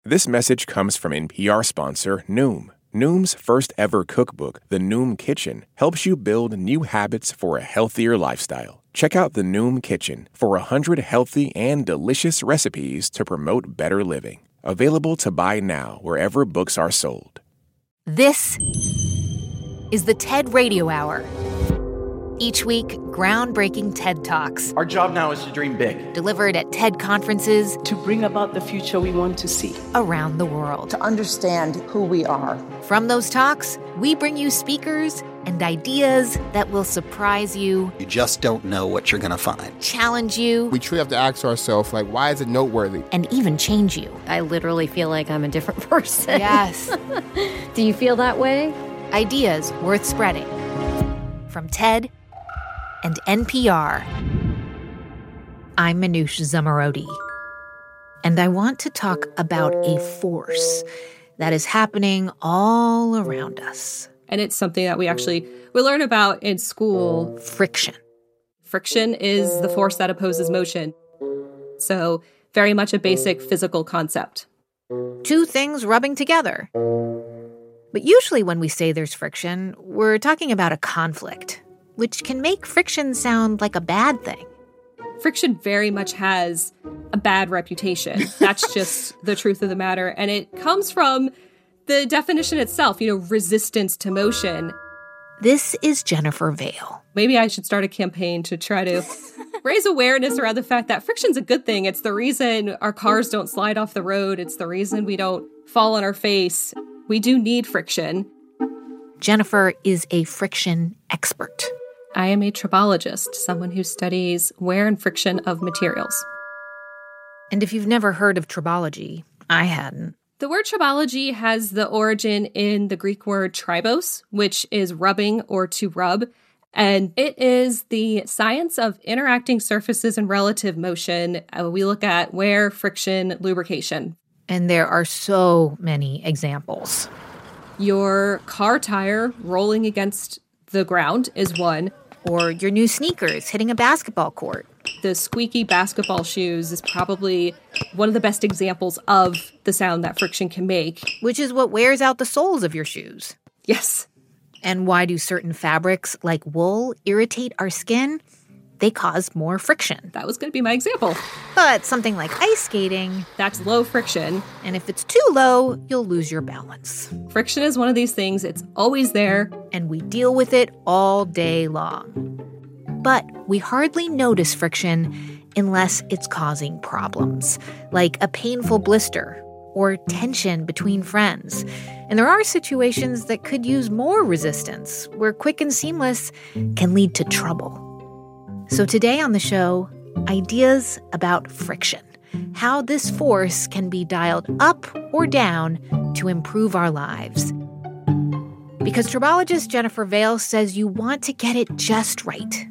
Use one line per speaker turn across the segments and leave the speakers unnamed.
This message comes from NPR sponsor Noom. Noom's first ever cookbook, The Noom Kitchen, helps you build new habits for a healthier lifestyle. Check out The Noom Kitchen for 100 healthy and delicious recipes to promote better living. Available to buy now wherever books are sold.
This is the TED Radio Hour. Each week, groundbreaking TED Talks.
Our job now is to dream big.
Delivered at TED conferences.
To bring about the future we want to see.
Around the world.
To understand who we are.
From those talks, we bring you speakers and ideas that will surprise you.
You just don't know what you're going to find.
Challenge you.
We truly have to ask ourselves, why is it noteworthy?
And even change you.
I literally feel like I'm a different person.
Yes.
Do you feel that way?
Ideas worth spreading. From TED and NPR. I'm Manoush Zomorodi, and I want to talk about a force that is happening all around us.
And it's something that we learn about in school.
Friction.
Friction is the force that opposes motion. So very much a basic physical concept.
Two things rubbing together. But usually when we say there's friction, we're talking about a conflict, which can make friction sound like a bad thing.
Friction very much has a bad reputation. That's just the truth of the matter. And it comes from the definition itself, resistance to motion.
This is Jennifer Vale.
Maybe I should start a campaign to try to raise awareness around the fact that friction's a good thing. It's the reason our cars don't slide off the road. It's the reason we don't fall on our face. We do need friction.
Jennifer is a friction expert.
I am a tribologist, someone who studies wear and friction of materials.
And if you've never heard of tribology, I hadn't.
The word tribology has the origin in the Greek word tribos, which is rubbing or to rub. And it is the science of interacting surfaces in relative motion. We look at wear, friction, lubrication.
And there are so many examples.
Your car tire rolling against the ground is one.
Or your new sneakers hitting a basketball court.
The squeaky basketball shoes is probably one of the best examples of the sound that friction can make.
Which is what wears out the soles of your shoes.
Yes.
And why do certain fabrics, like wool, irritate our skin? They cause more friction.
That was going to be my example.
But something like ice skating...
That's low friction.
And if it's too low, you'll lose your balance.
Friction is one of these things. It's always there.
And we deal with it all day long. But we hardly notice friction unless it's causing problems, like a painful blister or tension between friends. And there are situations that could use more resistance, where quick and seamless can lead to trouble. So today on the show, ideas about friction, how this force can be dialed up or down to improve our lives. Because tribologist Jennifer Vale says you want to get it just right,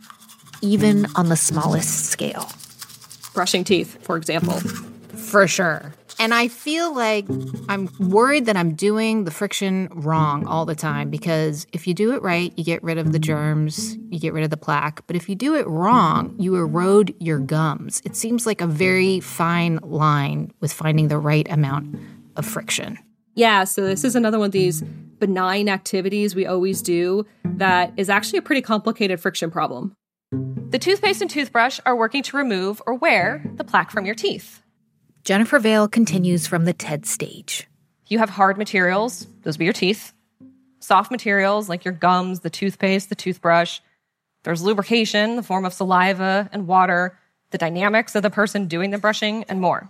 even on the smallest scale.
Brushing teeth, for example.
For sure. And I feel like I'm worried that I'm doing the friction wrong all the time, because if you do it right, you get rid of the germs, you get rid of the plaque. But if you do it wrong, you erode your gums. It seems like a very fine line with finding the right amount of friction.
Yeah, so this is another one of these benign activities we always do that is actually a pretty complicated friction problem. The toothpaste and toothbrush are working to remove or wear the plaque from your teeth.
Jennifer Vale continues from the TED stage.
You have hard materials, those would be your teeth. Soft materials like your gums, the toothpaste, the toothbrush. There's lubrication in the form of saliva and water, the dynamics of the person doing the brushing, and more.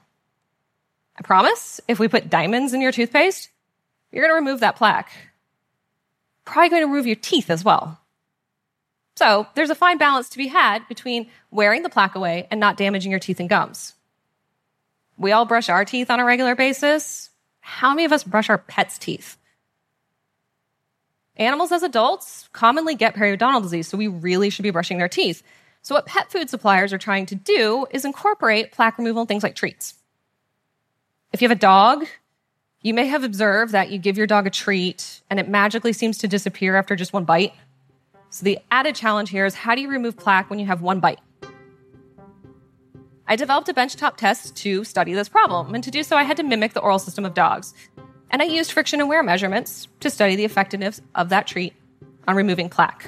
I promise, if we put diamonds in your toothpaste, you're going to remove that plaque. Probably going to remove your teeth as well. So there's a fine balance to be had between wearing the plaque away and not damaging your teeth and gums. We all brush our teeth on a regular basis. How many of us brush our pets' teeth? Animals as adults commonly get periodontal disease, so we really should be brushing their teeth. So what pet food suppliers are trying to do is incorporate plaque removal in things like treats. If you have a dog, you may have observed that you give your dog a treat and it magically seems to disappear after just one bite. So the added challenge here is, how do you remove plaque when you have one bite? I developed a benchtop test to study this problem, and to do so, I had to mimic the oral system of dogs. And I used friction and wear measurements to study the effectiveness of that treat on removing plaque.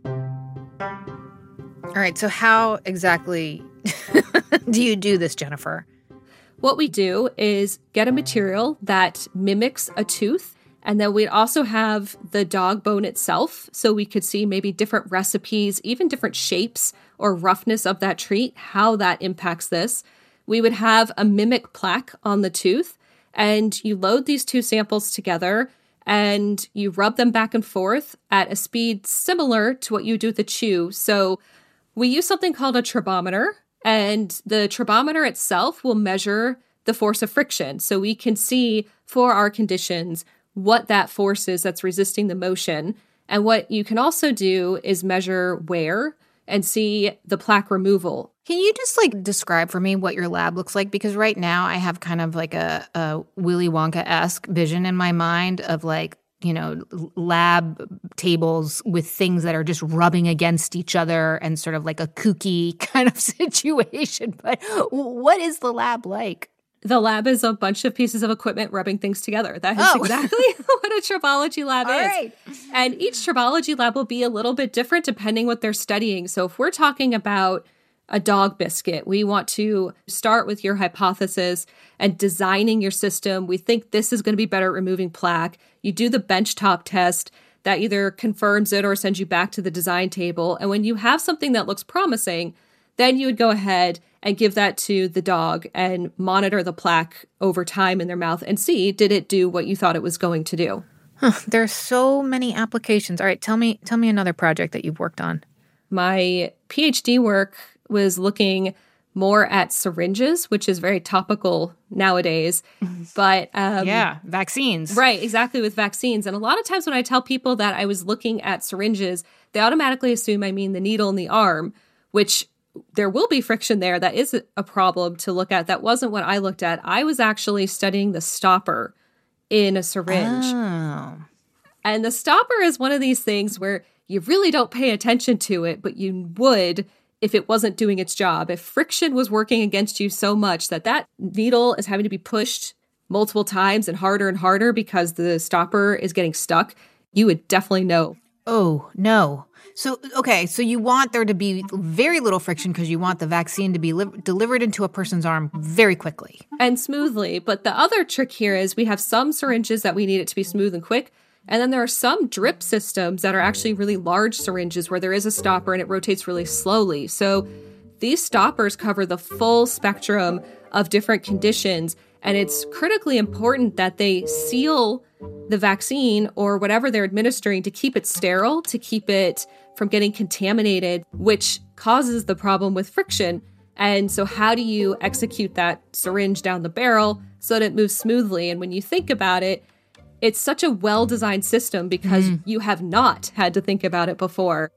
All right, so how exactly do you do this, Jennifer?
What we do is get a material that mimics a tooth, and then we'd also have the dog bone itself, so we could see maybe different recipes, even different shapes or roughness of that treat, how that impacts this. We would have a mimic plaque on the tooth, and you load these two samples together, and you rub them back and forth at a speed similar to what you do with the chew. So we use something called a tribometer, and the tribometer itself will measure the force of friction. So we can see for our conditions what that force is that's resisting the motion. And what you can also do is measure wear and see the plaque removal.
Can you just describe for me what your lab looks like? Because right now I have kind of a Willy Wonka-esque vision in my mind of lab tables with things that are just rubbing against each other and sort of like a kooky kind of situation. But what is the lab like?
The lab is a bunch of pieces of equipment rubbing things together. That is exactly what a tribology lab is.
Right.
And each tribology lab will be a little bit different depending what they're studying. So if we're talking about a dog biscuit, we want to start with your hypothesis and designing your system. We think this is going to be better at removing plaque. You do the benchtop test that either confirms it or sends you back to the design table. And when you have something that looks promising, then you would go ahead and give that to the dog and monitor the plaque over time in their mouth and see, did it do what you thought it was going to do?
There's so many applications. All right, tell me another project that you've worked on.
My PhD work was looking more at syringes, which is very topical nowadays. But
vaccines.
Right, exactly, with vaccines. And a lot of times when I tell people that I was looking at syringes, they automatically assume I mean the needle in the arm, which there will be friction there. That is a problem to look at. That wasn't what I looked at. I was actually studying the stopper in a syringe.
Oh.
And the stopper is one of these things where you really don't pay attention to it, but you would if it wasn't doing its job. If friction was working against you so much that needle is having to be pushed multiple times and harder because the stopper is getting stuck, you would definitely know.
Oh, no. So you want there to be very little friction because you want the vaccine to be delivered into a person's arm very quickly.
And smoothly. But the other trick here is we have some syringes that we need it to be smooth and quick. And then there are some drip systems that are actually really large syringes where there is a stopper and it rotates really slowly. So these stoppers cover the full spectrum of different conditions. And it's critically important that they seal the vaccine or whatever they're administering to keep it sterile, to keep it from getting contaminated, which causes the problem with friction. And so how do you execute that syringe down the barrel so that it moves smoothly? And when you think about it, it's such a well-designed system because you have not had to think about it before.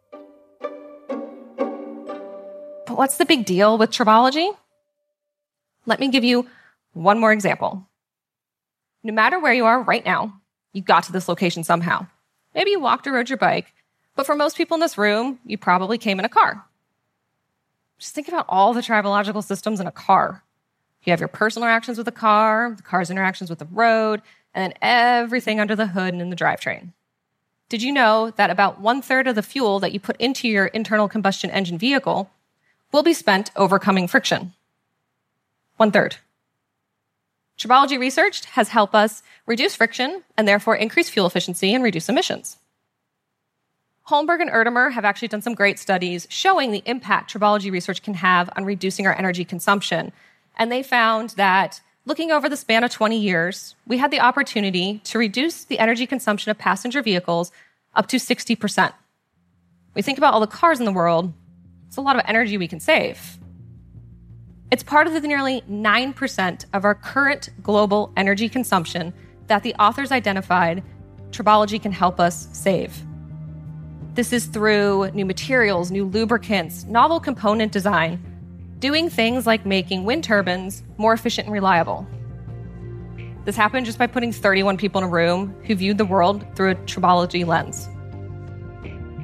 But what's the big deal with tribology? Let me give you one more example. No matter where you are right now, you got to this location somehow. Maybe you walked or rode your bike, but for most people in this room, you probably came in a car. Just think about all the tribological systems in a car. You have your personal interactions with the car's interactions with the road, and then everything under the hood and in the drivetrain. Did you know that about 1/3 of the fuel that you put into your internal combustion engine vehicle will be spent overcoming friction? 1/3. Tribology research has helped us reduce friction and therefore increase fuel efficiency and reduce emissions. Holmberg and Erdemer have actually done some great studies showing the impact tribology research can have on reducing our energy consumption. And they found that looking over the span of 20 years, we had the opportunity to reduce the energy consumption of passenger vehicles up to 60%. We think about all the cars in the world, it's a lot of energy we can save. It's part of the nearly 9% of our current global energy consumption that the authors identified tribology can help us save. This is through new materials, new lubricants, novel component design, doing things like making wind turbines more efficient and reliable. This happened just by putting 31 people in a room who viewed the world through a tribology lens.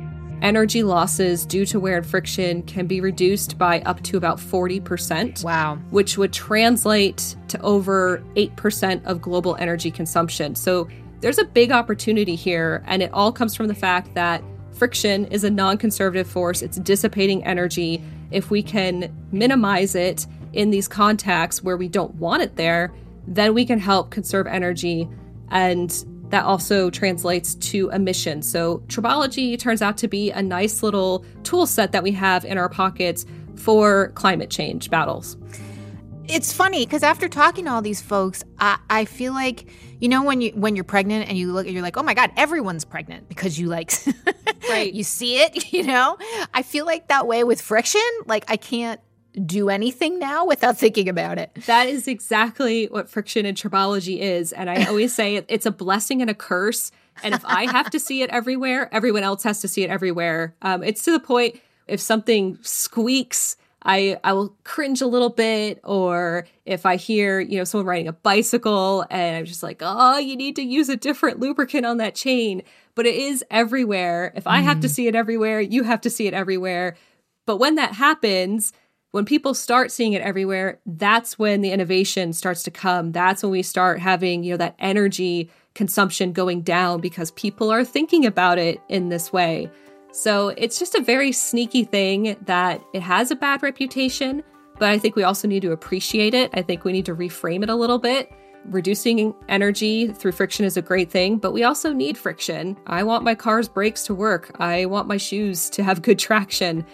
energy losses due to wear and friction can be reduced by up to about 40%.
Wow.
Which would translate to over 8% of global energy consumption. So there's a big opportunity here, and it all comes from the fact that friction is a non-conservative force. It's dissipating energy. If we can minimize it in these contacts where we don't want it there, then we can help conserve energy, and that also translates to emissions. So tribology turns out to be a nice little tool set that we have in our pockets for climate change battles.
It's funny because after talking to all these folks, I feel like, you know, when you're pregnant and you look, you're like, oh my God, everyone's pregnant because you like,
right?
You see it, you know. I feel like that way with friction. Like I can't do anything now without thinking about it.
That is exactly what friction and tribology is, and I always say it's a blessing and a curse. And if I have to see it everywhere, everyone else has to see it everywhere. It's to the point if something squeaks, I will cringe a little bit, or if I hear, you know, someone riding a bicycle and I'm just like, oh, you need to use a different lubricant on that chain. But it is everywhere. If I have to see it everywhere, you have to see it everywhere. But when that happens, when people start seeing it everywhere, that's when the innovation starts to come. That's when we start having, you know, that energy consumption going down because people are thinking about it in this way. So it's just a very sneaky thing that it has a bad reputation, but I think we also need to appreciate it. I think we need to reframe it a little bit. Reducing energy through friction is a great thing, but we also need friction. I want my car's brakes to work. I want my shoes to have good traction.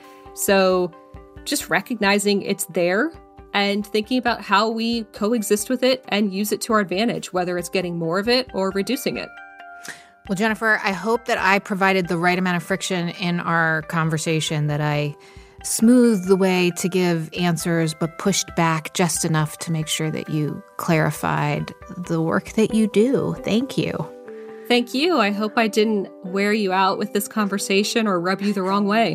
So just recognizing it's there and thinking about how we coexist with it and use it to our advantage, whether it's getting more of it or reducing it.
Well, Jennifer, I hope that I provided the right amount of friction in our conversation, that I smoothed the way to give answers, but pushed back just enough to make sure that you clarified the work that you do. Thank you.
Thank you. I hope I didn't wear you out with this conversation or rub you the wrong way.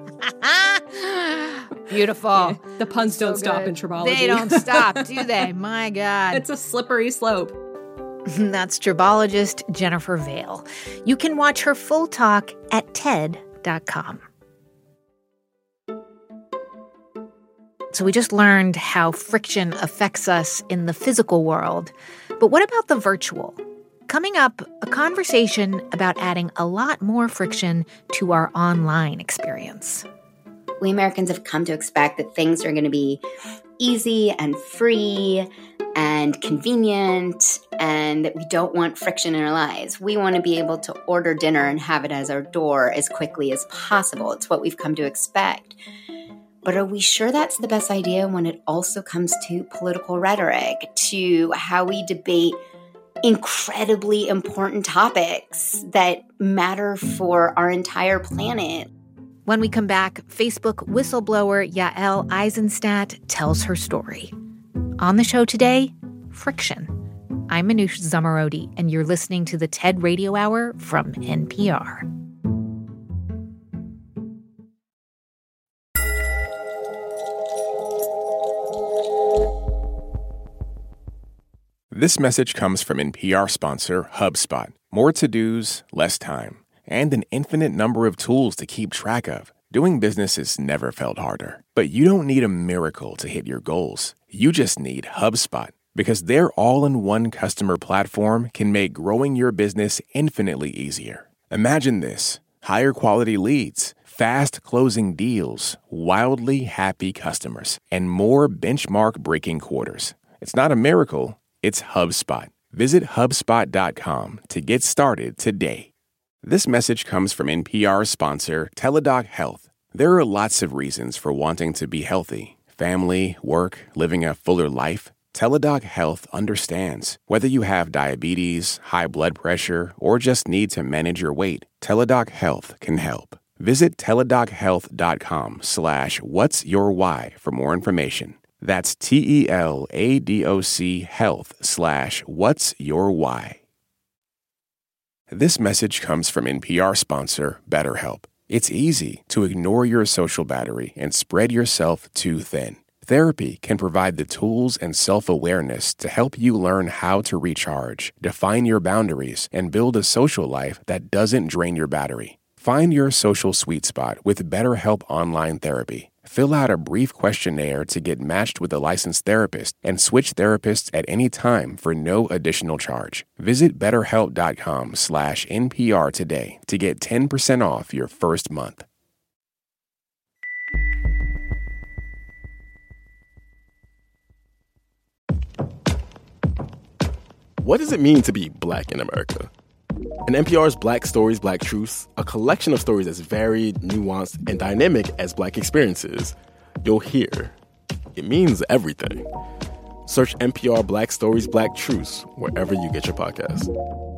Beautiful.
Yeah, the puns don't stop in tribology.
They don't stop, do they? My God.
It's a slippery slope.
That's tribologist Jennifer Vale. You can watch her full talk at TED.com. So we just learned how friction affects us in the physical world. But what about the virtual? Coming up, a conversation about adding a lot more friction to our online experience.
We Americans have come to expect that things are going to be easy and free and convenient, and that we don't want friction in our lives. We want to be able to order dinner and have it as our door as quickly as possible. It's what we've come to expect. But are we sure that's the best idea when it also comes to political rhetoric, to how we debate incredibly important topics that matter for our entire planet?
When we come back, Facebook whistleblower Yael Eisenstadt tells her story. On the show today, friction. I'm Manoush Zomorodi, and you're listening to the TED Radio Hour from NPR.
This message comes from NPR sponsor HubSpot. More to-dos, less time, and an infinite number of tools to keep track of. Doing business has never felt harder. But you don't need a miracle to hit your goals. You just need HubSpot, because their all-in-one customer platform can make growing your business infinitely easier. Imagine this: higher quality leads, fast closing deals, wildly happy customers, and more benchmark-breaking quarters. It's not a miracle, it's HubSpot. Visit HubSpot.com to get started today. This message comes from NPR sponsor Teladoc Health. There are lots of reasons for wanting to be healthy. Family, work, living a fuller life. Teladoc Health understands. Whether you have diabetes, high blood pressure, or just need to manage your weight, Teladoc Health can help. Visit teladochealth.com/whatsyourwhy for more information. That's TELADOC health/whatsyourwhy. This message comes from NPR sponsor BetterHelp. It's easy to ignore your social battery and spread yourself too thin. Therapy can provide the tools and self-awareness to help you learn how to recharge, define your boundaries, and build a social life that doesn't drain your battery. Find your social sweet spot with BetterHelp Online Therapy. Fill out a brief questionnaire to get matched with a licensed therapist and switch therapists at any time for no additional charge. Visit BetterHelp.com/NPR today to get 10% off your first month.
What does it mean to be Black in America? In NPR's Black Stories, Black Truths, a collection of stories as varied, nuanced, and dynamic as Black experiences, you'll hear it means everything. Search NPR Black Stories, Black Truths wherever you get your podcasts.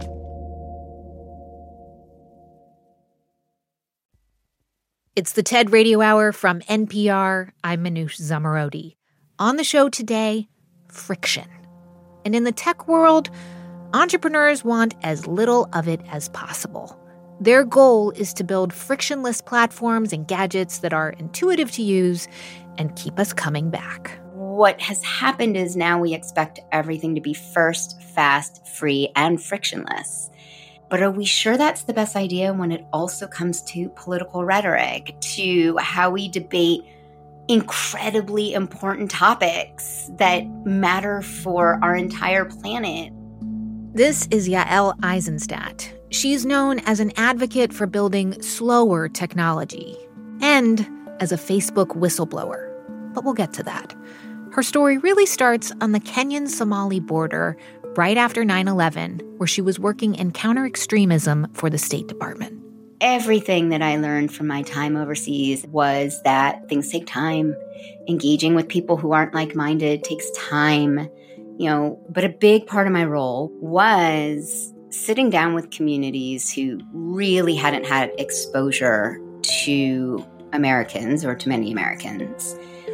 It's the TED Radio Hour from NPR. I'm Manoush Zomorodi. On the show today, friction. And in the tech world, entrepreneurs want as little of it as possible. Their goal is to build frictionless platforms and gadgets that are intuitive to use and keep us coming back.
What has happened is now we expect everything to be first, fast, free, and frictionless. But are we sure that's the best idea when it also comes to political rhetoric, to how we debate incredibly important topics that matter for our entire planet?
This is Yael Eisenstadt. She's known as an advocate for building slower technology and as a Facebook whistleblower. But we'll get to that. Her story really starts on the Kenyan-Somali border right after 9/11, where she was working in counter-extremism for the State Department.
Everything that I learned from my time overseas was that things take time. Engaging with people who aren't like-minded takes time. But a big part of my role was sitting down with communities who really hadn't had exposure to Americans or to many Americans.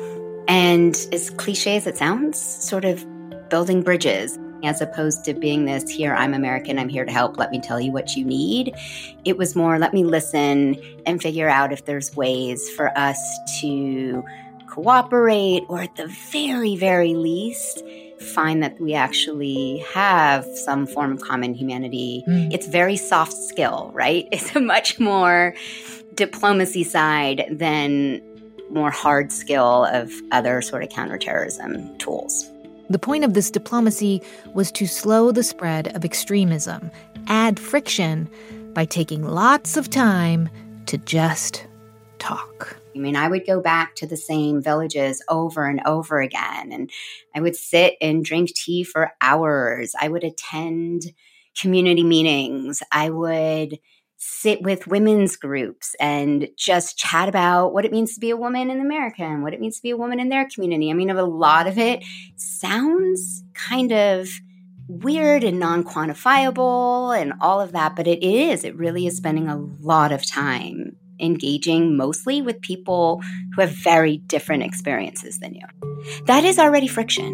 And as cliche as it sounds, sort of building bridges as opposed to being this, here, I'm American, I'm here to help, let me tell you what you need. It was more, let me listen and figure out if there's ways for us to cooperate or at the very, very least, find that we actually have some form of common humanity. It's very soft skill, right? It's a much more diplomacy side than more hard skill of other sort of counterterrorism tools.
The point of this diplomacy was to slow the spread of extremism, add friction by taking lots of time to just talk.
I would go back to the same villages over and over again, and I would sit and drink tea for hours. I would attend community meetings. I would sit with women's groups and just chat about what it means to be a woman in America and what it means to be a woman in their community. A lot of it sounds kind of weird and non-quantifiable and all of that, but it really is spending a lot of time engaging mostly with people who have very different experiences than you. That is already friction.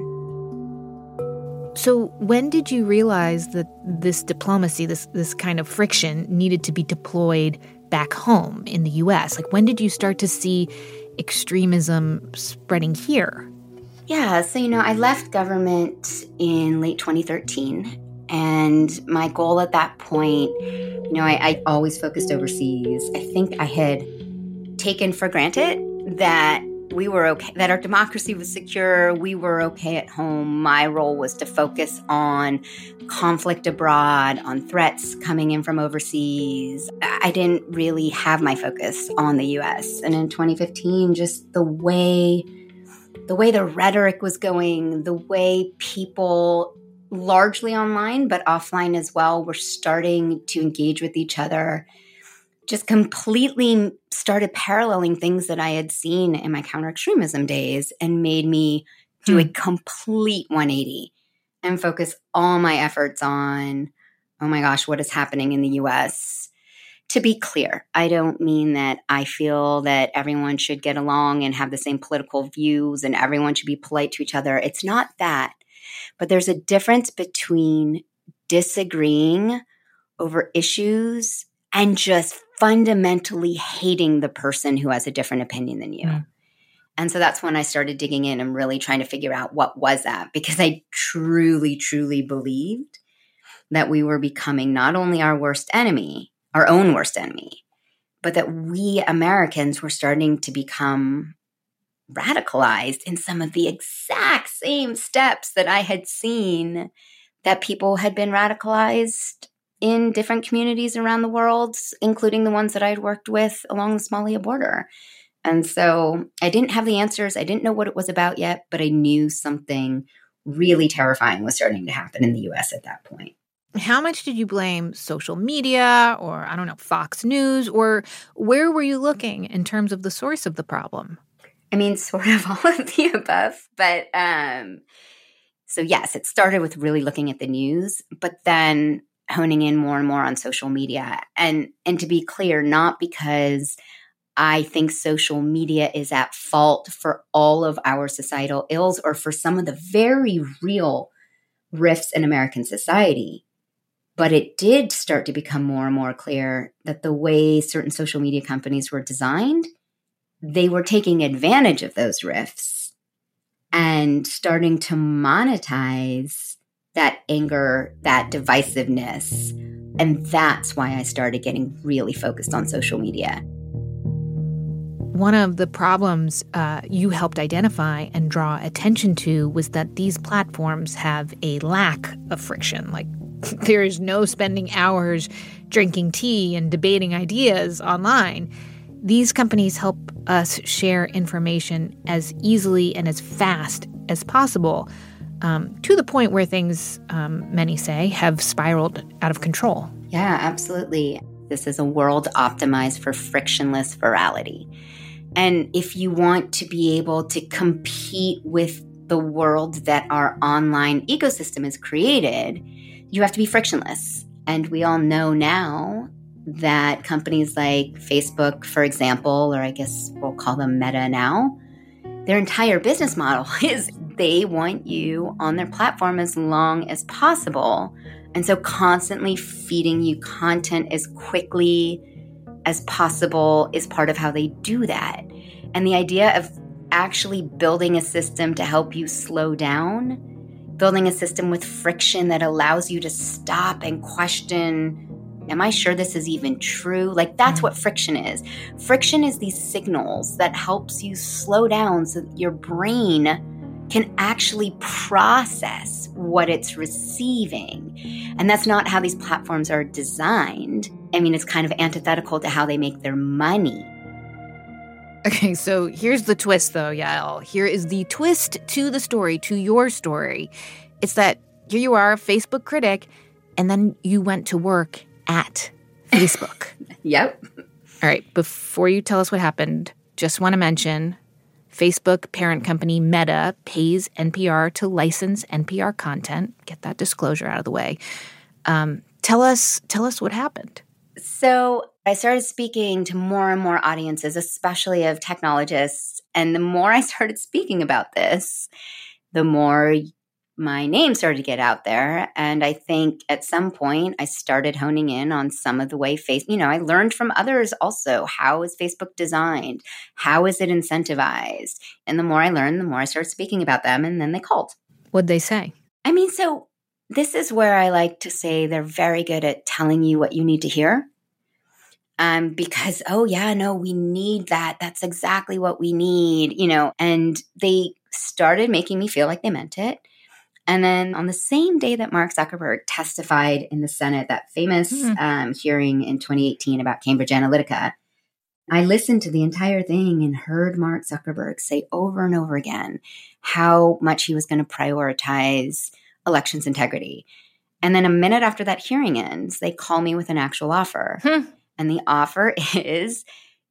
So when did you realize that this diplomacy, this kind of friction needed to be deployed back home in the U.S.? When did you start to see extremism spreading here?
Yeah, so, I left government in late 2013. And my goal at that point, I always focused overseas. I think I had taken for granted that we were okay, that our democracy was secure, we were okay at home. My role was to focus on conflict abroad, on threats coming in from overseas. I didn't really have my focus on the U.S. And in 2015, just the way the rhetoric was going, the way people largely online, but offline as well, were starting to engage with each other, just completely started paralleling things that I had seen in my counter-extremism days and made me do a complete 180 and focus all my efforts on, oh my gosh, what is happening in the U.S.? To be clear, I don't mean that I feel that everyone should get along and have the same political views and everyone should be polite to each other. It's not that. But there's a difference between disagreeing over issues and just fundamentally hating the person who has a different opinion than you. And so that's when I started digging in and really trying to figure out what was that, because I truly, truly believed that we were becoming not only our worst enemy, our own worst enemy, but that we Americans were starting to become radicalized in some of the exact same steps that I had seen that people had been radicalized in different communities around the world, including the ones that I'd worked with along the Somalia border. And so I didn't have the answers. I didn't know what it was about yet, but I knew something really terrifying was starting to happen in the US at that point.
How much did you blame social media or, I don't know, Fox News, or where were you looking in terms of the source of the problem?
I mean, sort of all of the above. But so yes, it started with really looking at the news, but then honing in more and more on social media. And to be clear, not because I think social media is at fault for all of our societal ills or for some of the very real rifts in American society. But it did start to become more and more clear that the way certain social media companies were designed, they were taking advantage of those rifts and starting to monetize that anger, that divisiveness. And that's why I started getting really focused on social media.
One of the problems you helped identify and draw attention to was that these platforms have a lack of friction. Like, there is no spending hours drinking tea and debating ideas online. These companies help us share information as easily and as fast as possible, to the point where things, many say, have spiraled out of control.
Yeah, absolutely. This is a world optimized for frictionless virality. And if you want to be able to compete with the world that our online ecosystem has created, you have to be frictionless. And we all know now that companies like Facebook, for example, or I guess we'll call them Meta now, their entire business model is they want you on their platform as long as possible. And so constantly feeding you content as quickly as possible is part of how they do that. And the idea of actually building a system to help you slow down, building a system with friction that allows you to stop and question, am I sure this is even true? Like, that's what friction is. Friction is these signals that helps you slow down so that your brain can actually process what it's receiving. And that's not how these platforms are designed. I mean, it's kind of antithetical to how they make their money.
Okay, so here's the twist, though, Yael. Here is the twist to the story, to your story. It's that here you are, a Facebook critic, and then you went to work at Facebook.
Yep.
All right, before you tell us what happened, just want to mention Facebook parent company Meta pays NPR to license NPR content. Get that disclosure out of the way. Tell us what happened.
So I started speaking to more and more audiences, especially of technologists. And the more I started speaking about this, the more my name started to get out there. And I think at some point I started honing in on some of the way I learned from others also. How is Facebook designed? How is it incentivized? And the more I learned, the more I started speaking about them. And then they called.
What'd they say?
I mean, so this is where I like to say they're very good at telling you what you need to hear. Because, we need that. That's exactly what we need, and they started making me feel like they meant it. And then on the same day that Mark Zuckerberg testified in the Senate, that famous hearing in 2018 about Cambridge Analytica, I listened to the entire thing and heard Mark Zuckerberg say over and over again how much he was going to prioritize elections integrity. And then a minute after that hearing ends, they call me with an actual offer. And the offer is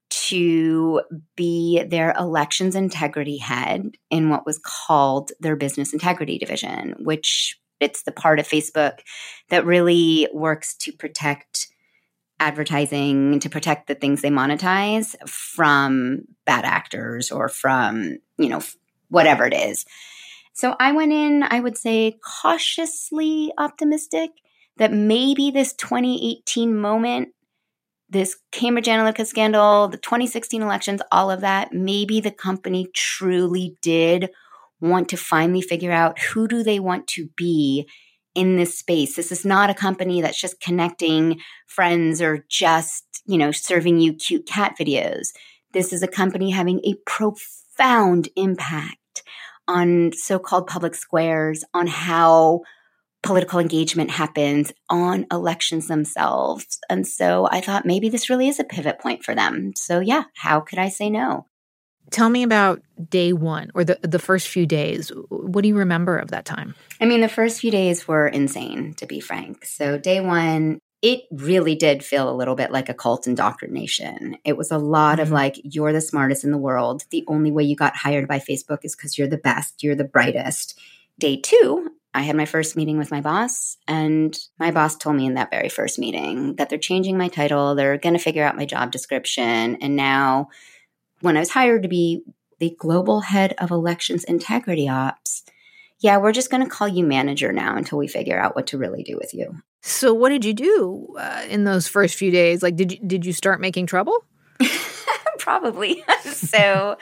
to be their elections integrity head in what was called their business integrity division, which it's the part of Facebook that really works to protect advertising, to protect the things they monetize from bad actors or from, whatever it is. So I went in, I would say, cautiously optimistic that maybe this 2018 moment, this Cambridge Analytica scandal, the 2016 elections, all of that, maybe the company truly did want to finally figure out who do they want to be in this space. This is not a company that's just connecting friends or just, serving you cute cat videos. This is a company having a profound impact on so-called public squares, on how political engagement happens, on elections themselves. And so I thought maybe this really is a pivot point for them. So yeah, how could I say no?
Tell me about day one or the first few days. What do you remember of that time?
I mean, the first few days were insane, to be frank. So day one, it really did feel a little bit like a cult indoctrination. It was a lot of like, you're the smartest in the world. The only way you got hired by Facebook is because you're the best, you're the brightest. Day two, I had my first meeting with my boss, and my boss told me in that very first meeting that they're changing my title. They're going to figure out my job description. And now when I was hired to be the global head of elections integrity ops, yeah, we're just going to call you manager now until we figure out what to really do with you.
So what did you do in those first few days? Like, did you start making trouble?
Probably. So,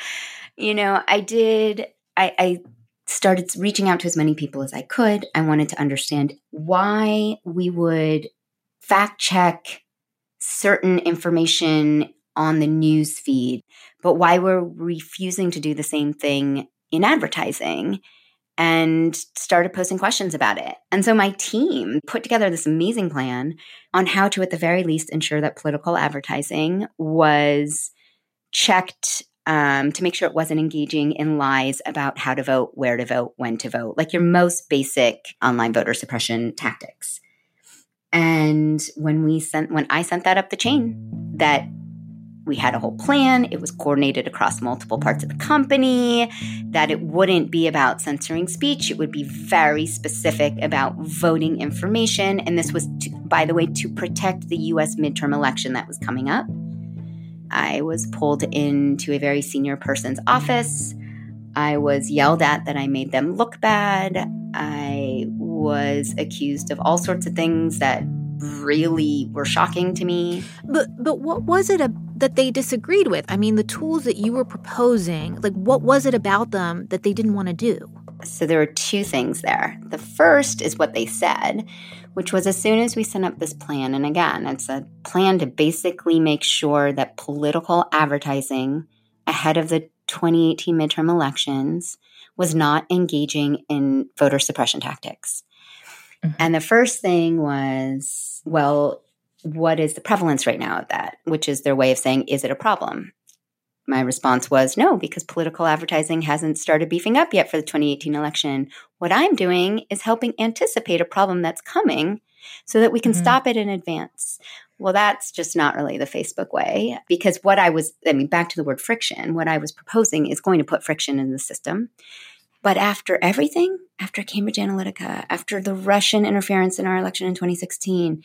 I started reaching out to as many people as I could. I wanted to understand why we would fact check certain information on the news feed, but why we're refusing to do the same thing in advertising, and started posting questions about it. And so my team put together this amazing plan on how to, at the very least, ensure that political advertising was checked to make sure it wasn't engaging in lies about how to vote, where to vote, when to vote, like your most basic online voter suppression tactics. And when I sent that up the chain, that we had a whole plan, it was coordinated across multiple parts of the company, that it wouldn't be about censoring speech, it would be very specific about voting information. And this was, by the way, to protect the U.S. midterm election that was coming up. I was pulled into a very senior person's office. I was yelled at that I made them look bad. I was accused of all sorts of things that really were shocking to me.
But what was it that they disagreed with? I mean, the tools that you were proposing, like what was it about them that they didn't want to do?
So there were two things there. The first is what they said, which was as soon as we sent up this plan, and again, it's a plan to basically make sure that political advertising ahead of the 2018 midterm elections was not engaging in voter suppression tactics. Mm-hmm. And the first thing was, well, what is the prevalence right now of that? Which is their way of saying, is it a problem? My response was no, because political advertising hasn't started beefing up yet for the 2018 election. What I'm doing is helping anticipate a problem that's coming so that we can stop it in advance. Well, that's just not really the Facebook way, because back to the word friction, what I was proposing is going to put friction in the system. But after everything, after Cambridge Analytica, after the Russian interference in our election in 2016,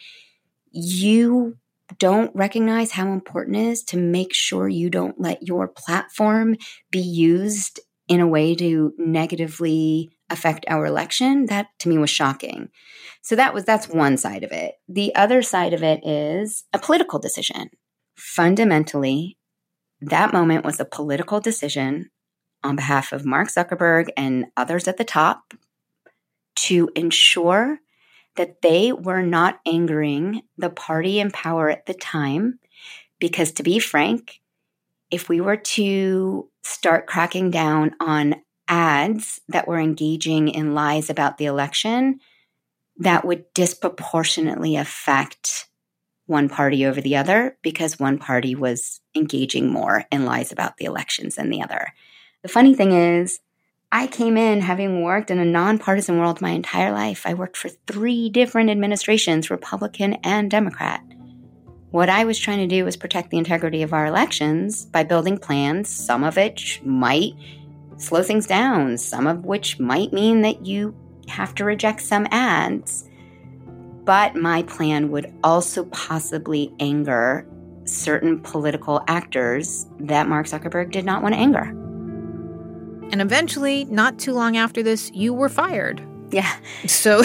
you don't recognize how important it is to make sure you don't let your platform be used in a way to negatively affect our election. That to me was shocking. So that's one side of it. The other side of it is a political decision. Fundamentally, that moment was a political decision on behalf of Mark Zuckerberg and others at the top to ensure that they were not angering the party in power at the time. Because to be frank, if we were to start cracking down on ads that were engaging in lies about the election, that would disproportionately affect one party over the other, because one party was engaging more in lies about the elections than the other. The funny thing is, I came in having worked in a nonpartisan world my entire life. I worked for 3 different administrations, Republican and Democrat. What I was trying to do was protect the integrity of our elections by building plans, some of which might slow things down, some of which might mean that you have to reject some ads. But my plan would also possibly anger certain political actors that Mark Zuckerberg did not want to anger.
And eventually, not too long after this, you were fired.
Yeah.
So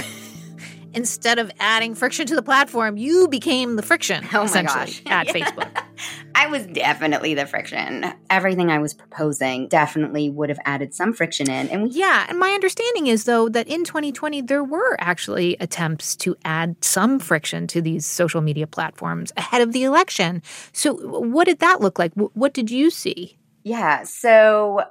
instead of adding friction to the platform, you became the friction,
oh my
essentially,
gosh.
at Facebook.
I was definitely the friction. Everything I was proposing definitely would have added some friction in. And
and my understanding is, though, that in 2020, there were actually attempts to add some friction to these social media platforms ahead of the election. So what did that look like? What did you see?
Yeah. So,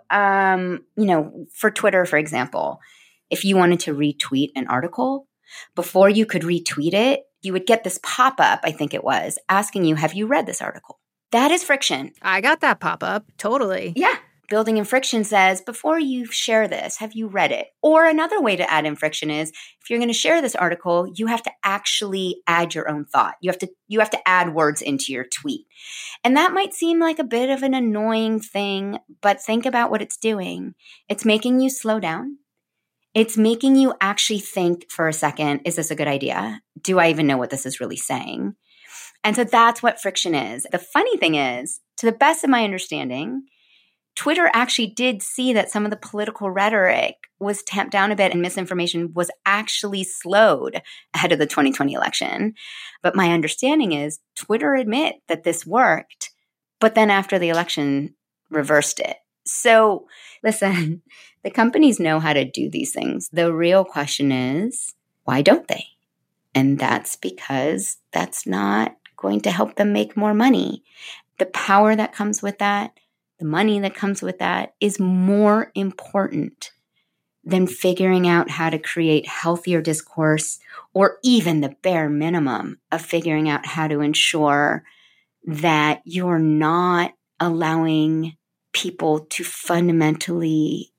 for Twitter, for example, if you wanted to retweet an article, before you could retweet it, you would get this pop-up, I think it was, asking you, have you read this article? That is friction.
I got that pop-up. Totally.
Yeah. Building in friction says, before you share this, have you read it? Or another way to add in friction is, if you're going to share this article, you have to actually add your own thought. You have to add words into your tweet. And that might seem like a bit of an annoying thing, but think about what it's doing. It's making you slow down. It's making you actually think for a second, is this a good idea? Do I even know what this is really saying? And so that's what friction is. The funny thing is, to the best of my understanding, Twitter actually did see that some of the political rhetoric was tamped down a bit and misinformation was actually slowed ahead of the 2020 election. But my understanding is Twitter admit that this worked, but then after the election reversed it. So listen, the companies know how to do these things. The real question is, why don't they? And that's because that's not going to help them make more money. The power that comes with that, the money that comes with that is more important than figuring out how to create healthier discourse or even the bare minimum of figuring out how to ensure that you're not allowing people to fundamentally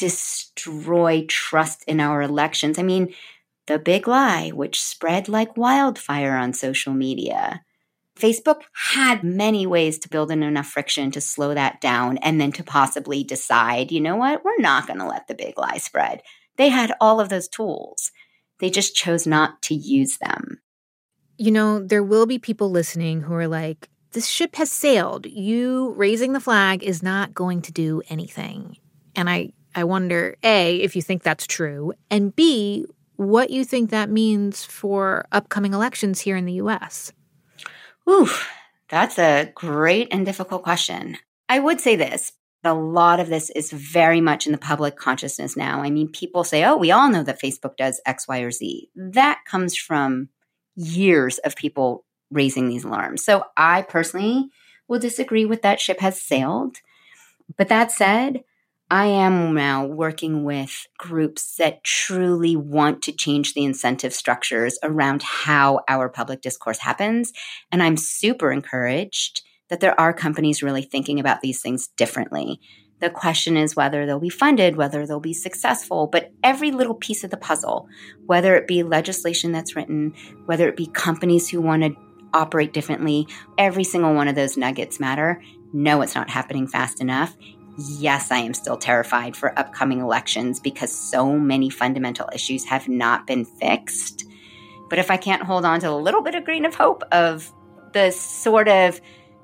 destroy trust in our elections. I mean, the big lie, which spread like wildfire on social media. Facebook had many ways to build in enough friction to slow that down and then to possibly decide, you know what, we're not going to let the big lie spread. They had all of those tools. They just chose not to use them.
You know, there will be people listening who are like, this ship has sailed. You raising the flag is not going to do anything. And I wonder, A, if you think that's true, and B, what you think that means for upcoming elections here in the U.S.
Ooh, that's a great and difficult question. I would say this. A lot of this is very much in the public consciousness now. I mean, people say, oh, we all know that Facebook does X, Y, or Z. That comes from years of people raising these alarms. So I personally will disagree with that ship has sailed. But that said, I am now working with groups that truly want to change the incentive structures around how our public discourse happens. And I'm super encouraged that there are companies really thinking about these things differently. The question is whether they'll be funded, whether they'll be successful, but every little piece of the puzzle, whether it be legislation that's written, whether it be companies who want to operate differently, every single one of those nuggets matter. No, it's not happening fast enough. Yes, I am still terrified for upcoming elections because so many fundamental issues have not been fixed. But if I can't hold on to a little bit of grain of hope of the sort of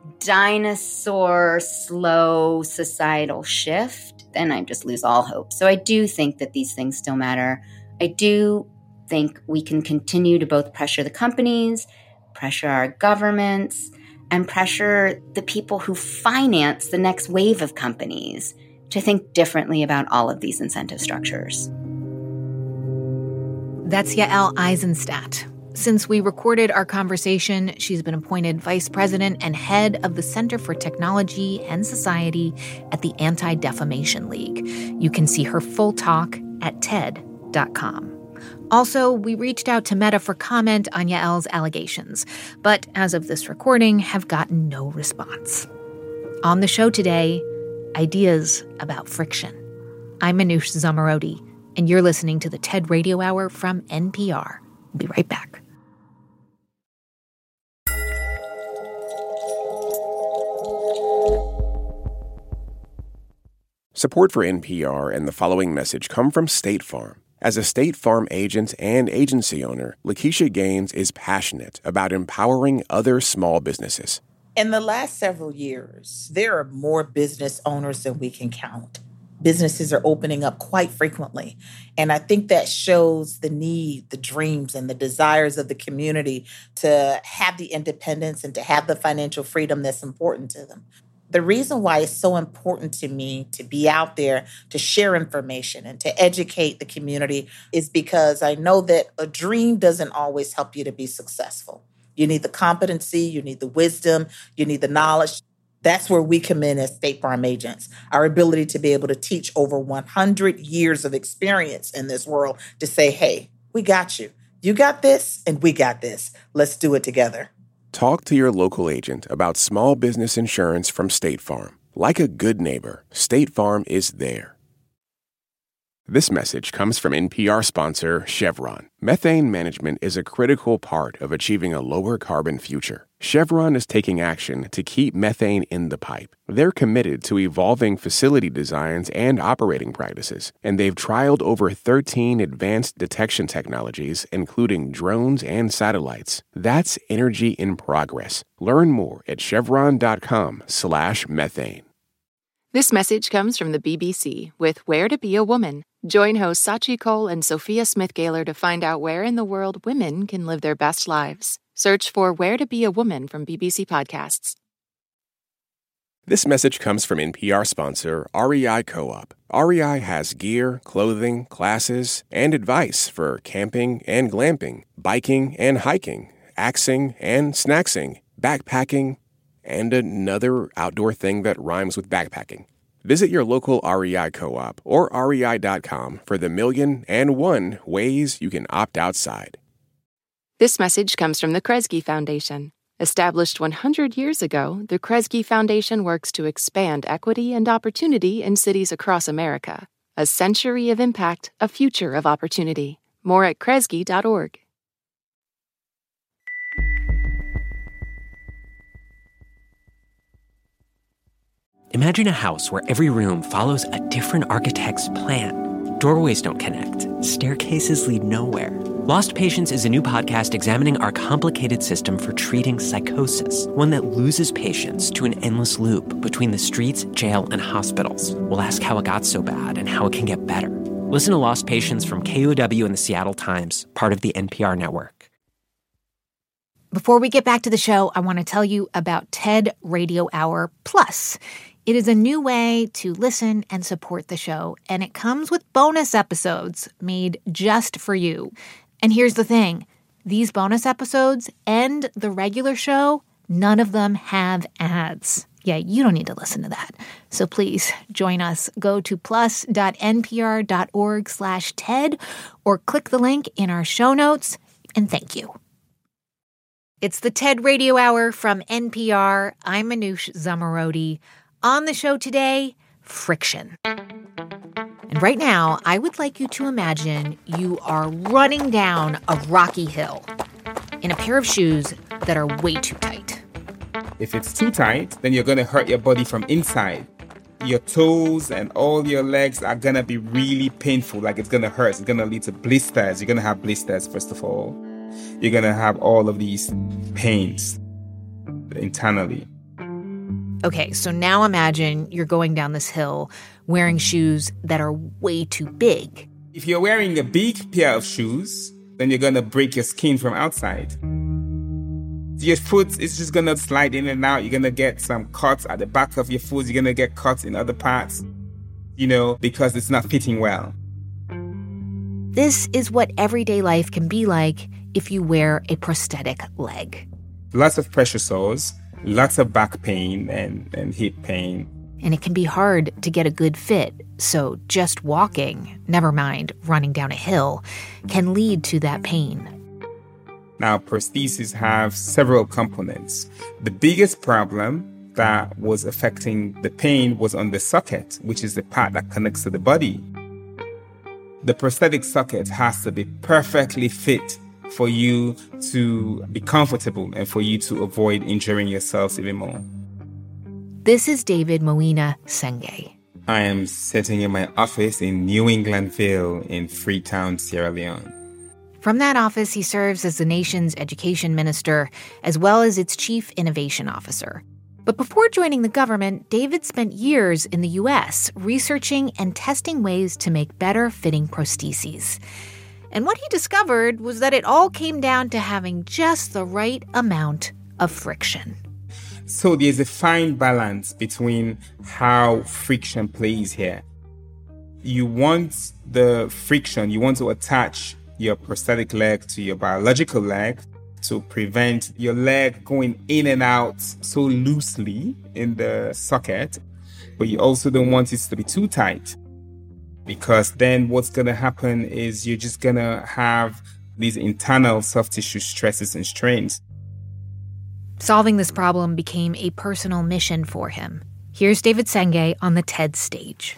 dinosaur slow societal shift, then I just lose all hope. So I do think that these things still matter. I do think we can continue to both pressure the companies, pressure our governments, and pressure the people who finance the next wave of companies to think differently about all of these incentive structures.
That's Yael Eisenstadt. Since we recorded our conversation, she's been appointed vice president and head of the Center for Technology and Society at the Anti-Defamation League. You can see her full talk at TED.com. Also, we reached out to Meta for comment on Yael's allegations, but as of this recording, have gotten no response. On the show today, ideas about friction. I'm Manoush Zomorodi, and you're listening to the TED Radio Hour from NPR. We'll be right back.
Support for NPR and the following message come from State Farm. As a State Farm agent and agency owner, Lakeisha Gaines is passionate about empowering other small businesses.
In the last several years, there are more business owners than we can count. businesses are opening up quite frequently. And I think that shows the need, the dreams, and the desires of the community to have the independence and to have the financial freedom that's important to them. The reason why it's so important to me to be out there to share information and to educate the community is because I know that a dream doesn't always help you to be successful. You need the competency, you need the wisdom, you need the knowledge. That's where we come in as State Farm agents, our ability to be able to teach over 100 years of experience in this world to say, hey, we got you. You got this, and we got this. Let's do it together.
Talk to your local agent about small business insurance from State Farm. Like a good neighbor, State Farm is there. This message comes from NPR sponsor Chevron. Methane management is a critical part of achieving a lower carbon future. Chevron is taking action to keep methane in the pipe. They're committed to evolving facility designs and operating practices, and they've trialed over 13 advanced detection technologies, including drones and satellites. That's energy in progress. Learn more at chevron.com/methane.
This message comes from the BBC with Where to Be a Woman. Join hosts Sachi Cole and Sophia Smith-Gaylor to find out where in the world women can live their best lives. Search for Where to Be a Woman from BBC Podcasts.
This message comes from NPR sponsor REI Co-op. REI has gear, clothing, classes, and advice for camping and glamping, biking and hiking, axing and snacksing, backpacking, and another outdoor thing that rhymes with backpacking. Visit your local REI Co-op or rei.com for the 1,000,001 ways you can opt outside.
This message comes from the Kresge Foundation. Established 100 years ago, the Kresge Foundation works to expand equity and opportunity in cities across America. A century of impact, a future of opportunity. More at kresge.org.
Imagine a house where every room follows a different architect's plan. Doorways don't connect. Staircases lead nowhere. Lost Patients is a new podcast examining our complicated system for treating psychosis, one that loses patients to an endless loop between the streets, jail, and hospitals. We'll ask how it got so bad and how it can get better. Listen to Lost Patients from KUOW and the Seattle Times, part of the NPR network.
Before we get back to the show, I want to tell you about TED Radio Hour Plus. It is a new way to listen and support the show, and it comes with bonus episodes made just for you. And here's the thing. These bonus episodes and the regular show, none of them have ads. Yeah, you don't need to listen to that. So please join us. Go to plus.npr.org/TED or click the link in our show notes, and thank you. It's the TED Radio Hour from NPR. I'm Manoush Zomorodi. On the show today, friction. And right now, I would like you to imagine you are running down a rocky hill in a pair of shoes that are way too tight.
If it's too tight, then you're going to hurt your body from inside. Your toes and all your legs are going to be really painful, like it's going to hurt. It's going to lead to blisters. You're going to have blisters, first of all. You're going to have all of these pains internally.
Okay, so now imagine you're going down this hill wearing shoes that are way too big.
If you're wearing a big pair of shoes, then you're going to break your skin from outside. Your foot is just going to slide in and out. You're going to get some cuts at the back of your foot. You're going to get cuts in other parts, because it's not fitting well.
This is what everyday life can be like if you wear a prosthetic leg.
Lots of pressure sores, lots of back pain and hip pain.
And it can be hard to get a good fit, so just walking, never mind running down a hill, can lead to that pain.
Now, prostheses have several components. The biggest problem that was affecting the pain was on the socket, which is the part that connects to the body. The prosthetic socket has to be perfectly fit for you to be comfortable and for you to avoid injuring yourselves even more.
This is David Moina Senge.
I am sitting in my office in New Englandville in Freetown, Sierra Leone.
From that office, he serves as the nation's education minister, as well as its chief innovation officer. But before joining the government, David spent years in the U.S. researching and testing ways to make better fitting prostheses. And what he discovered was that it all came down to having just the right amount of friction.
So there's a fine balance between how friction plays here. You want the friction, you want to attach your prosthetic leg to your biological leg to prevent your leg going in and out so loosely in the socket. But you also don't want it to be too tight, because then what's going to happen is you're just going to have these internal soft tissue stresses and strains.
Solving this problem became a personal mission for him. Here's David Senge on the TED stage.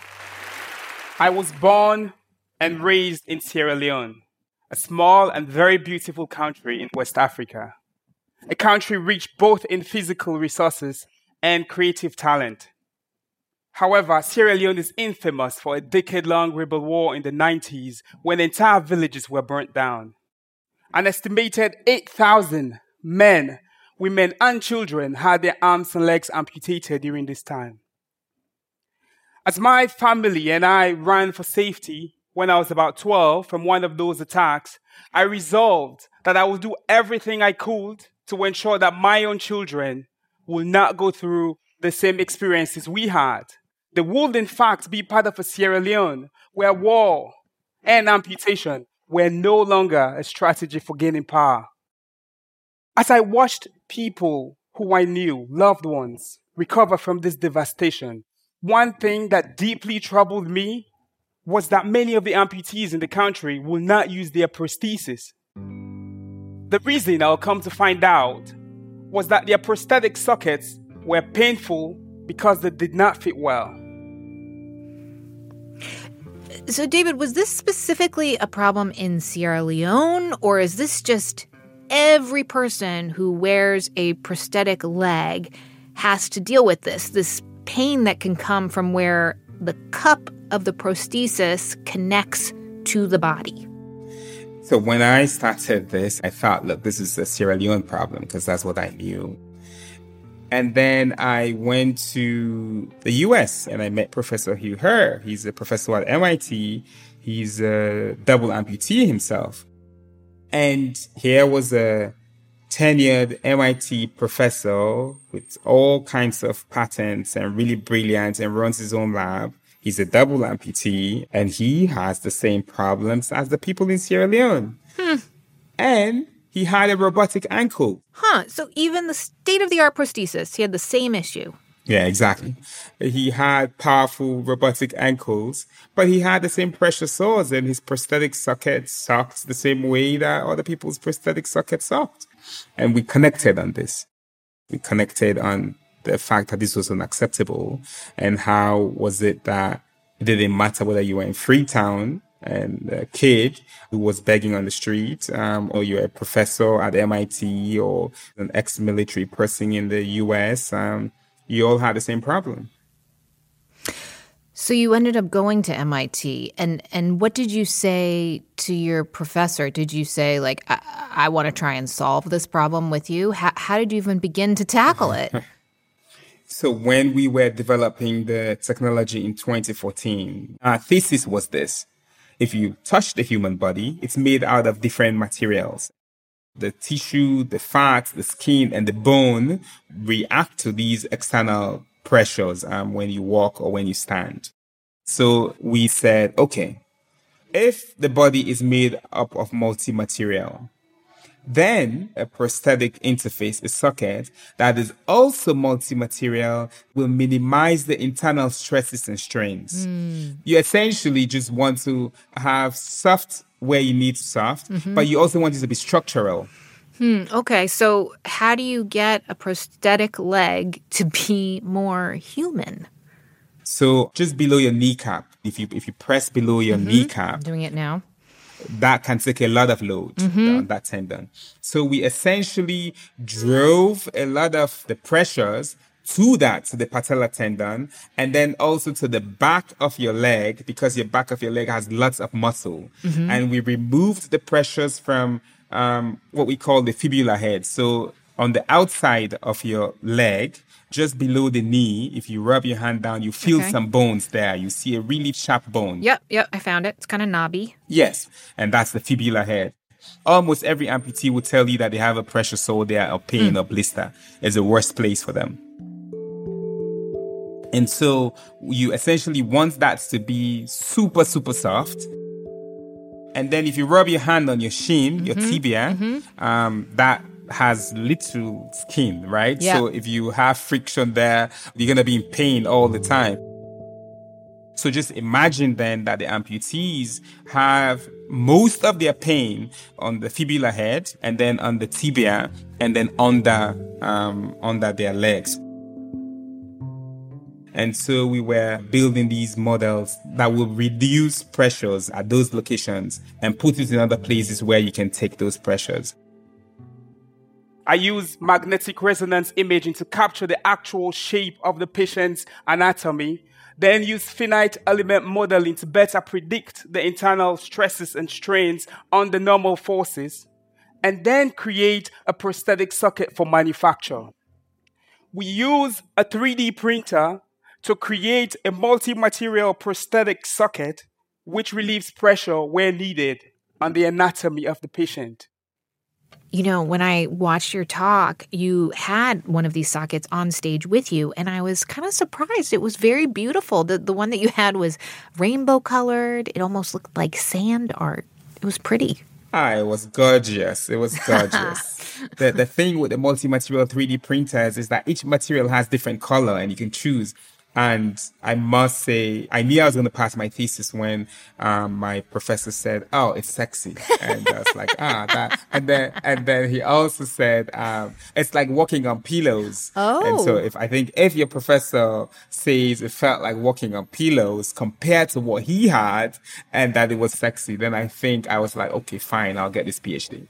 I was born and raised in Sierra Leone, a small and very beautiful country in West Africa, a country rich both in physical resources and creative talent. However, Sierra Leone is infamous for a decade-long rebel war in the 90s when entire villages were burnt down. An estimated 8,000 men, women, and children had their arms and legs amputated during this time. As my family and I ran for safety when I was about 12 from one of those attacks, I resolved that I would do everything I could to ensure that my own children will not go through the same experiences we had. They would, in fact, be part of a Sierra Leone where war and amputation were no longer a strategy for gaining power. As I watched people who I knew, loved ones, recover from this devastation, one thing that deeply troubled me was that many of the amputees in the country will not use their prosthesis. The reason I'll come to find out was that their prosthetic sockets were painful because they did not fit well.
So, David, was this specifically a problem in Sierra Leone, or is this just every person who wears a prosthetic leg has to deal with this pain that can come from where the cup of the prosthesis connects to the body?
So when I started this, I thought, look, this is a Sierra Leone problem, because that's what I knew. And then I went to the US and I met Professor Hugh Herr. He's a professor at MIT. He's a double amputee himself. And here was a tenured MIT professor with all kinds of patents and really brilliant and runs his own lab. He's a double amputee and he has the same problems as the people in Sierra Leone. And he had a robotic ankle.
So even the state-of-the-art prosthesis, he had the same issue.
Yeah, exactly. He had powerful robotic ankles, but he had the same pressure sores and his prosthetic socket sucked the same way that other people's prosthetic sockets sucked. And we connected on this. We connected on the fact that this was unacceptable and how was it that it didn't matter whether you were in Freetown and a kid who was begging on the street, or you're a professor at MIT or an ex-military person in the US, you all had the same problem.
So you ended up going to MIT, and what did you say to your professor? Did you say, like, I want to try and solve this problem with you? How did you even begin to tackle it?
So when we were developing the technology in 2014, our thesis was this. If you touch the human body, it's made out of different materials. The tissue, the fat, the skin, and the bone react to these external pressures when you walk or when you stand. So we said, okay, if the body is made up of multi-material, then a prosthetic interface, a socket that is also multi-material, will minimize the internal stresses and strains. You essentially just want to have soft where you need soft, but you also want it to be structural.
Okay, so how do you get a prosthetic leg to be more human?
So just below your kneecap, if you press below your kneecap,
I'm doing it now.
That can take a lot of load on that tendon. So we essentially drove a lot of the pressures to the patellar tendon, and then also to the back of your leg, because your back of your leg has lots of muscle. And we removed the pressures from what we call the fibula head. So On the outside of your leg, just below the knee, if you rub your hand down, you feel some bones there. You see a really sharp bone.
Yep, I found it. It's kind of knobby.
Yes, and that's the fibula head. Almost every amputee will tell you that they have a pressure sore there or pain or blister. It's the worst place for them. And so you essentially want that to be super, super soft. And then if you rub your hand on your shin, your tibia, that has little skin, right?
Yeah.
So if you have friction there, you're going to be in pain all the time. So just imagine then that the amputees have most of their pain on the fibula head and then on the tibia and then under their legs. And so we were building these models that will reduce pressures at those locations and put it in other places where you can take those pressures.
I use magnetic resonance imaging to capture the actual shape of the patient's anatomy, then use finite element modeling to better predict the internal stresses and strains on the normal forces, and then create a prosthetic socket for manufacture. We use a 3D printer to create a multi-material prosthetic socket which relieves pressure where needed on the anatomy of the patient.
You know, when I watched your talk, you had one of these sockets on stage with you, and I was kind of surprised. It was very beautiful. The one that you had was rainbow colored. It almost looked like sand art. It was pretty.
It was gorgeous. It was gorgeous. The thing with the multi-material 3D printers is that each material has different color and you can choose. And I must say, I knew I was going to pass my thesis when my professor said, "Oh, it's sexy," and I was like, that. And then he also said, "It's like walking on pillows."
Oh,
and so if your professor says it felt like walking on pillows compared to what he had, and that it was sexy, then I think I was like, okay, fine, I'll get this PhD.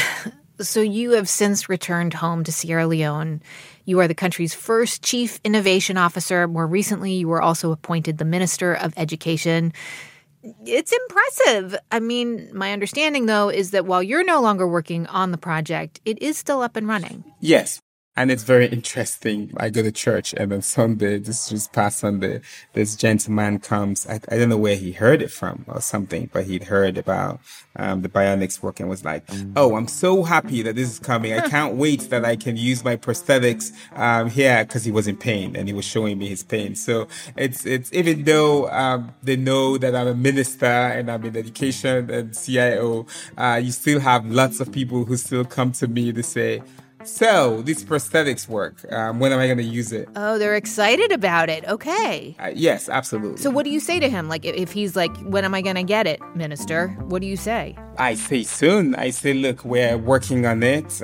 So you have since returned home to Sierra Leone. You are the country's first chief innovation officer. More recently, you were also appointed the Minister of Education. It's impressive. I mean, my understanding, though, is that while you're no longer working on the project, it is still up and running.
Yes. And it's very interesting. I go to church and on Sunday, just past Sunday, this gentleman comes. I don't know where he heard it from or something, but he'd heard about the bionics work and was like, "Oh, I'm so happy that this is coming. I can't wait that I can use my prosthetics here," because he was in pain and he was showing me his pain. So it's even though they know that I'm a minister and I'm in education and CIO, you still have lots of people who still come to me to say, "So, these prosthetics work. When am I going to use it?"
Oh, they're excited about it. Okay.
Yes, absolutely.
So what do you say to him? Like, if he's like, "When am I going to get it, Minister?" What do you say?
I say soon. I say, "Look, we're working on it,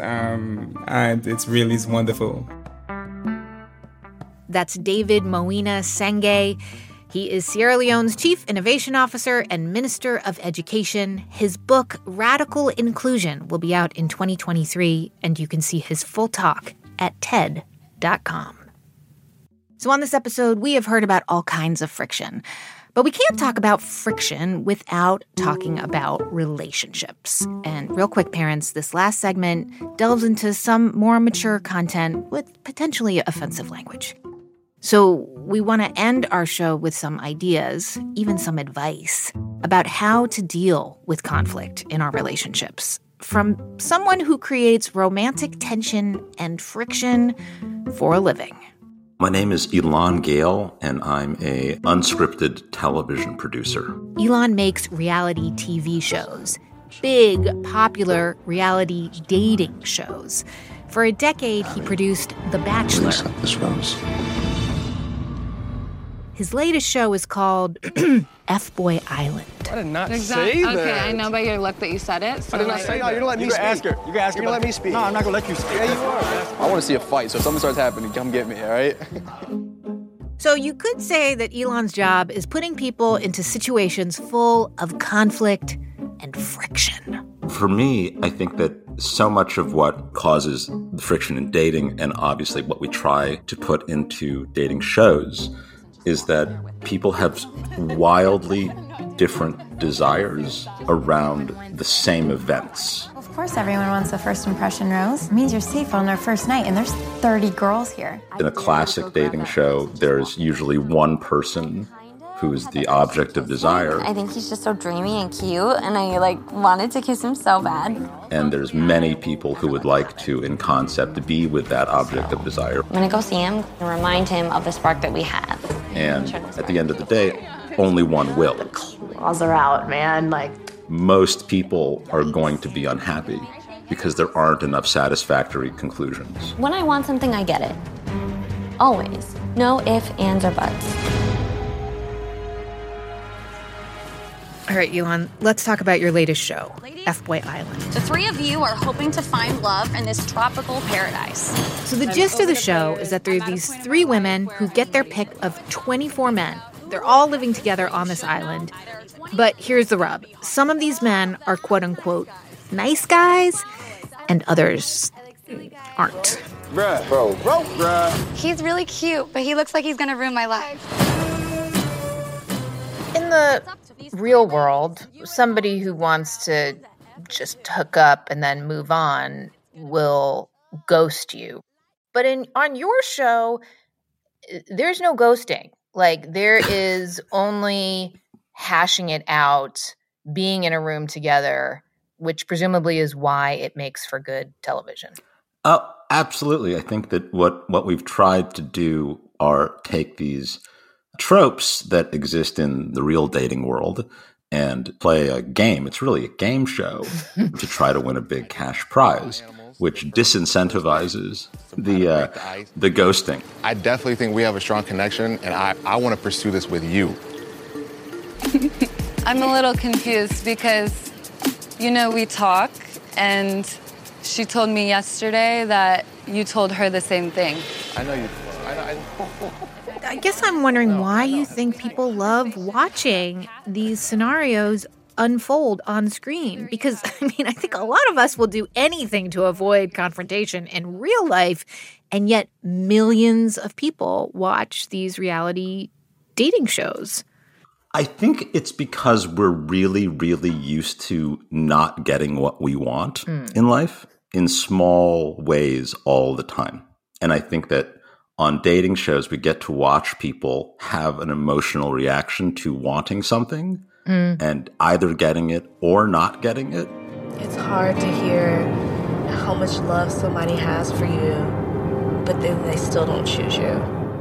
and it really is wonderful."
That's David Moina Senge. He is Sierra Leone's Chief Innovation Officer and Minister of Education. His book, Radical Inclusion, will be out in 2023, and you can see his full talk at TED.com. So on this episode, we have heard about all kinds of friction. But we can't talk about friction without talking about relationships. And real quick, parents, this last segment delves into some more mature content with potentially offensive language. So we want to end our show with some ideas, even some advice, about how to deal with conflict in our relationships from someone who creates romantic tension and friction for a living.
My name is Elon Gale, and I'm a unscripted television producer.
Elon makes reality TV shows, big, popular reality dating shows. For a decade, he produced The Bachelor.
This rose.
His latest show is called F-Boy Island.
I did not say that.
Okay, I know by your look that you said it. So
I did not say that. You're going to let me speak. Ask her. You're going to ask her. You're going to let me speak. No, I'm not going to let you speak. Yeah, you are. I want to see a fight, so if something starts happening, come get me, all right?
So you could say that Elon's job is putting people into situations full of conflict and friction.
For me, I think that so much of what causes the friction in dating, and obviously what we try to put into dating shows, is that people have wildly different desires around the same events.
Of course everyone wants a first impression rose. It means you're safe on our first night, and there's 30 girls here.
In a classic dating show, there's usually one person who's the object of desire.
I think he's just so dreamy and cute, and I wanted to kiss him so bad.
And there's many people who would like to, in concept, be with that object of desire.
I'm gonna go see him and remind him of the spark that we have.
And at the end of the day, only one will.
Claws are out, man.
Most people are going to be unhappy because there aren't enough satisfactory conclusions.
When I want something, I get it. Always. No ifs, ands, or buts.
All right, Elon, let's talk about your latest show, F-Boy Island.
The three of you are hoping to find love in this tropical paradise.
So the gist of the show is that there are these 3 women who get their pick of 24 men. They're all living together on this island. But here's the rub. Some of these men are quote-unquote nice guys, and others aren't.
Bruh. He's really cute, but he looks like he's gonna ruin my life.
In the real world, somebody who wants to just hook up and then move on will ghost you. But on your show, there's no ghosting. There is only hashing it out, being in a room together, which presumably is why it makes for good television.
Absolutely. I think that what we've tried to do are take these tropes that exist in the real dating world and play a game. It's really a game show to try to win a big cash prize, which disincentivizes the ghosting.
I definitely think we have a strong connection, and I want to pursue this with you.
I'm a little confused because, we talk, and she told me yesterday that you told her the same thing.
I know you.
I guess I'm wondering why you think people love watching these scenarios unfold on screen. Because, I think a lot of us will do anything to avoid confrontation in real life, and yet millions of people watch these reality dating shows.
I think it's because we're really, really used to not getting what we want in life in small ways all the time. And I think that on dating shows, we get to watch people have an emotional reaction to wanting something and either getting it or not getting it.
It's hard to hear how much love somebody has for you, but then they still don't choose you.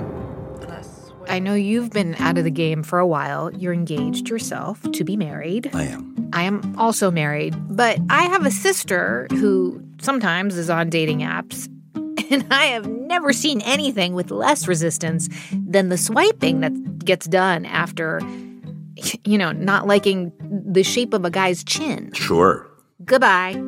I know you've been out of the game for a while. You're engaged yourself to be married.
I am.
I am also married, but I have a sister who sometimes is on dating apps, and I have never seen anything with less resistance than the swiping that gets done after, not liking the shape of a guy's chin.
Sure.
Goodbye.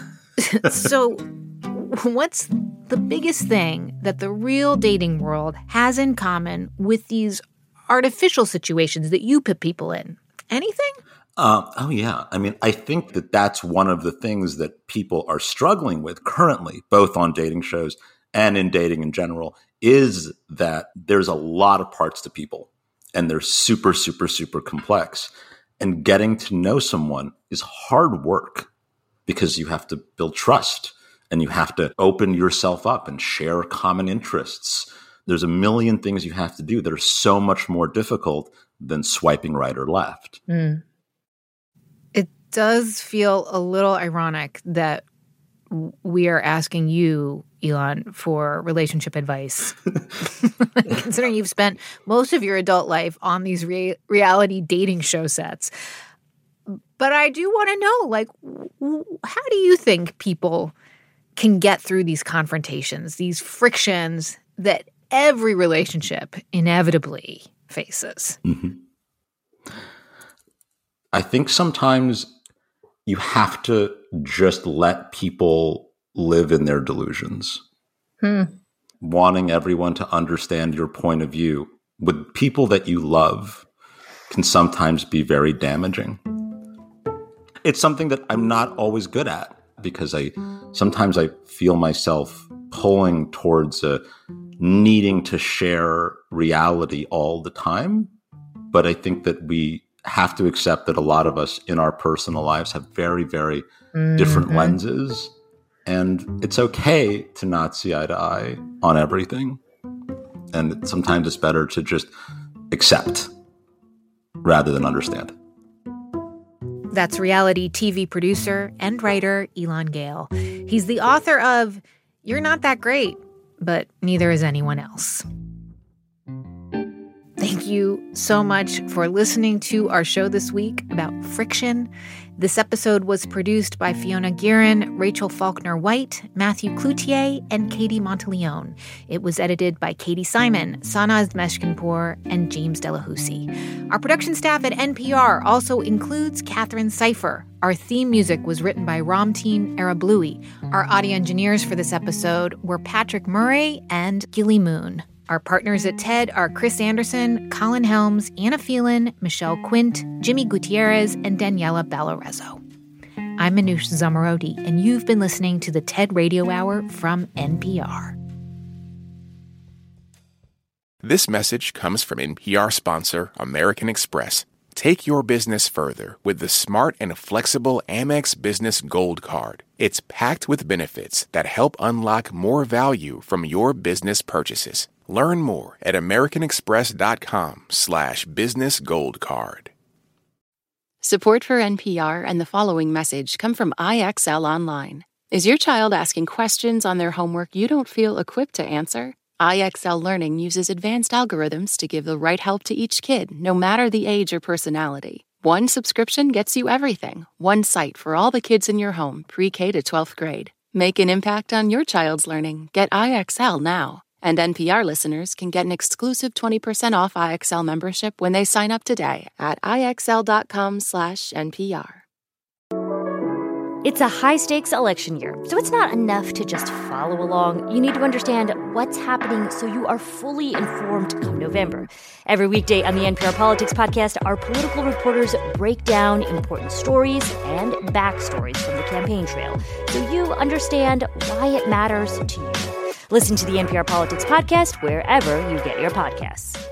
So what's the biggest thing that the real dating world has in common with these artificial situations that you put people in? Anything?
Oh, yeah. I think that that's one of the things that people are struggling with currently, both on dating shows and in dating in general, is that there's a lot of parts to people, and they're super, super, super complex. And getting to know someone is hard work because you have to build trust and you have to open yourself up and share common interests. There's a million things you have to do that are so much more difficult than swiping right or left.
It does feel a little ironic that we are asking you, Elon, for relationship advice. Considering you've spent most of your adult life on these reality dating show sets. But I do want to know, how do you think people can get through these confrontations, these frictions that every relationship inevitably faces?
I think sometimes you have to just let people live in their delusions. Wanting everyone to understand your point of view with people that you love can sometimes be very damaging. It's something that I'm not always good at because sometimes I feel myself pulling towards needing to share reality all the time. But I think that we have to accept that a lot of us in our personal lives have very, very different lenses. And it's okay to not see eye to eye on everything. And sometimes it's better to just accept rather than understand.
That's reality TV producer and writer Elan Gale. He's the author of You're Not That Great, but Neither Is Anyone Else. Thank you so much for listening to our show this week about friction. This episode was produced by Fiona Guerin, Rachel Faulkner-White, Matthew Cloutier, and Katie Monteleone. It was edited by Katie Simon, Sanaz Meshkinpour, and James Delahousie. Our production staff at NPR also includes Catherine Cipher. Our theme music was written by Ramteen Arablouei. Our audio engineers for this episode were Patrick Murray and Gilly Moon. Our partners at TED are Chris Anderson, Colin Helms, Anna Phelan, Michelle Quint, Jimmy Gutierrez, and Daniela Balarezo. I'm Manoush Zomorodi, and you've been listening to the TED Radio Hour from NPR.
This message comes from NPR sponsor American Express. Take your business further with the smart and flexible Amex Business Gold Card. It's packed with benefits that help unlock more value from your business purchases. Learn more at americanexpress.com/businessgoldcard.
Support for NPR and the following message come from IXL Online. Is your child asking questions on their homework you don't feel equipped to answer? IXL Learning uses advanced algorithms to give the right help to each kid, no matter the age or personality. One subscription gets you everything. One site for all the kids in your home, pre-K to 12th grade. Make an impact on your child's learning. Get IXL now. And NPR listeners can get an exclusive 20% off IXL membership when they sign up today at IXL.com/NPR.
It's a high-stakes election year, so it's not enough to just follow along. You need to understand what's happening so you are fully informed come November. Every weekday on the NPR Politics Podcast, our political reporters break down important stories and backstories from the campaign trail so you understand why it matters to you. Listen to the NPR Politics Podcast wherever you get your podcasts.